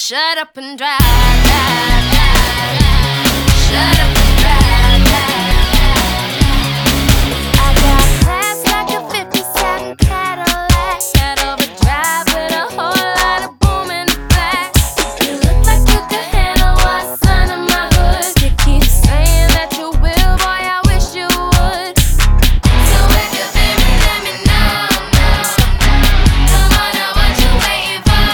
shut up and drive, drive, drive, drive. Shut up and drive, drive, drive. I got class like a 57 Cadillac, got overdrive with a whole lot of boom in the back. You look like you could handle what's under my hood. You keep saying that you will, boy, I wish you would. So if you feel me, let me know, come on now, what you waiting for?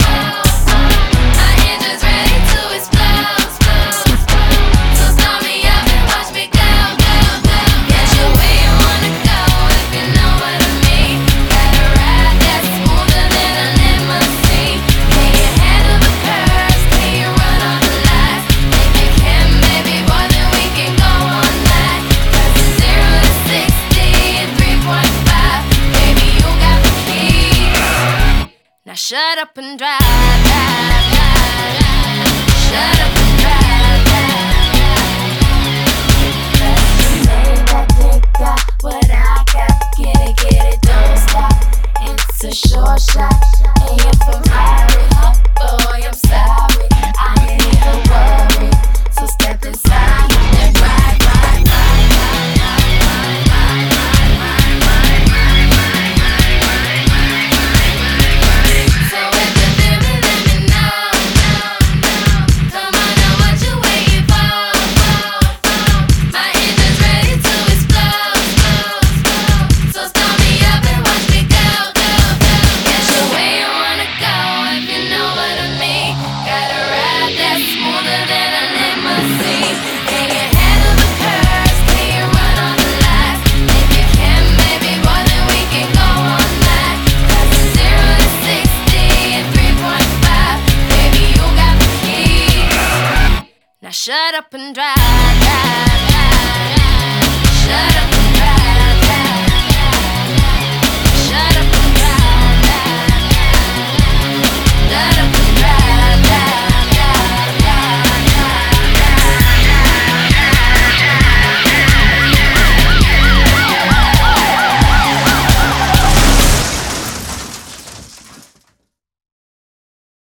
My engine's ready to explode, so start me up and watch me go, go, go. Get you where you wanna go, if you know what I mean. Got a ride that's smoother than a limousine. Can you handle the curves? Can you run all the lights? If you can, baby boy, then we can go all night. 'Cause it's 0 to 60 in 3.5. Baby, you got the keys. Now shut up and drive, drive, drive, drive. Shut up and drive, drive, drive, drive. That dick got what I got. Get it, don't stop. It's a short shot, and you're from Harry. Boy, I'm sorry, I ain't even worried. So step inside and ride, ride, ride, ride, ride, ride, ride, ride, ride, ride, ride, ride, ride, ride. So if you feel me, let me know, come on now, what you waiting for? My engine's ready to explode, so start me up and watch me go, go, go. Get you where you wanna go, if you know what I mean. Got a ride that's smoother than a limousine. Can you handle the curves? Can you run all the lights? If you can, baby boy, then we can go all night. 'Cause it's 0 to 60 in 3.5. Baby, you got the keys. Now shut up and drive, drive, drive, drive. Shut